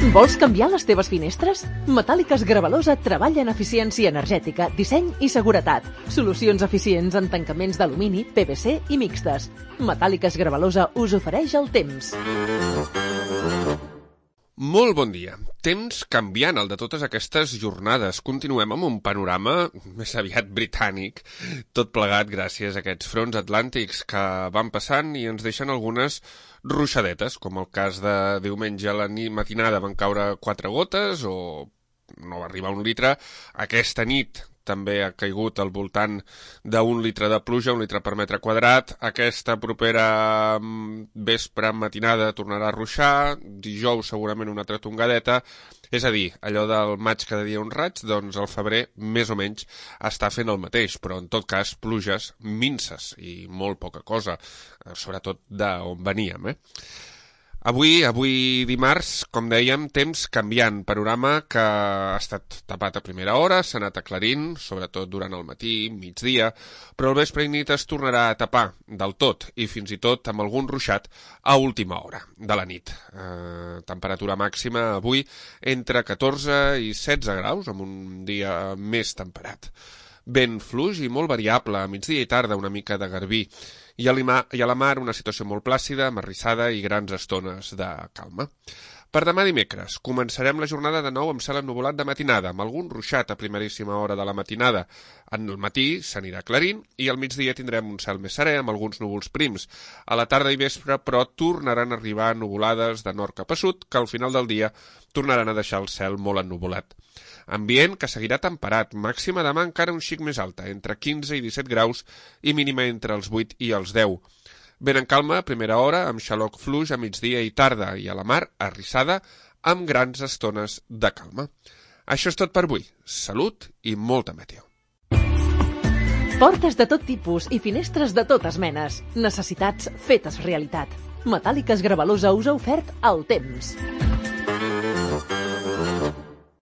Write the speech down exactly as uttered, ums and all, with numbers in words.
Vols canviar les teves finestres? Metàl·liques Gravalosa treballa en eficiència energètica, disseny i seguretat. Solucions eficients en tancaments d'alumini, P V C i mixtes. Metàl·liques Gravalosa us ofereix el temps. Molt bon dia. Temps canviant el de totes aquestes jornades. Continuem amb un panorama més aviat britànic, tot plegat gràcies a aquests fronts atlàntics que van passant i ens deixen algunes ruixadetes, com el cas de diumenge a la matinada van caure quatre gotes o no va arribar un litre. Aquesta nit també ha caigut al voltant d'un litre de pluja, un litre per metre quadrat. Aquesta propera vespre matinada tornarà a ruixar, dijous segurament una altra tongadeta. És a dir, allò del maig cada dia un raig, doncs el febrer més o menys està fent el mateix, però en tot cas pluges minces i molt poca cosa, sobretot d'on veníem, eh? Avui, avui dimarts, com dèiem, temps canviant, panorama que ha estat tapat a primera hora, s'ha anat aclarint, sobretot durant el matí, migdia, però al vespre i nit es tornarà a tapar del tot i fins i tot amb algun ruixat a última hora de la nit. Eh, temperatura màxima avui entre catorze i setze graus, amb un dia més temperat. Vent fluix i molt variable, a migdia i tarda una mica de garbí, i a la mar una situació molt plàcida, marrissada i grans estones de calma. Per demà dimecres començarem la jornada de nou amb cel ennuvolat de matinada, amb algun ruixat a primeríssima hora de la matinada. En el matí s'anirà aclarint i al migdia tindrem un cel més serè amb alguns núvols prims. A la tarda i vespre, però, tornaran a arribar nuvolades de nord cap a sud que al final del dia tornaran a deixar el cel molt ennuvolat. Ambient que seguirà temperat, màxima demà encara un xic més alta, entre quinze i disset graus i mínima entre els vuit i els deu. Vent en calma a primera hora, amb xaloc fluix a migdia i tarda, i a la mar, arrissada, amb grans estones de calma. Això és tot per avui. Salut i molta meteo. Portes de tot tipus i finestres de totes menes. Necessitats fetes realitat. Metàl·liques Gravalosa us ha ofert el temps.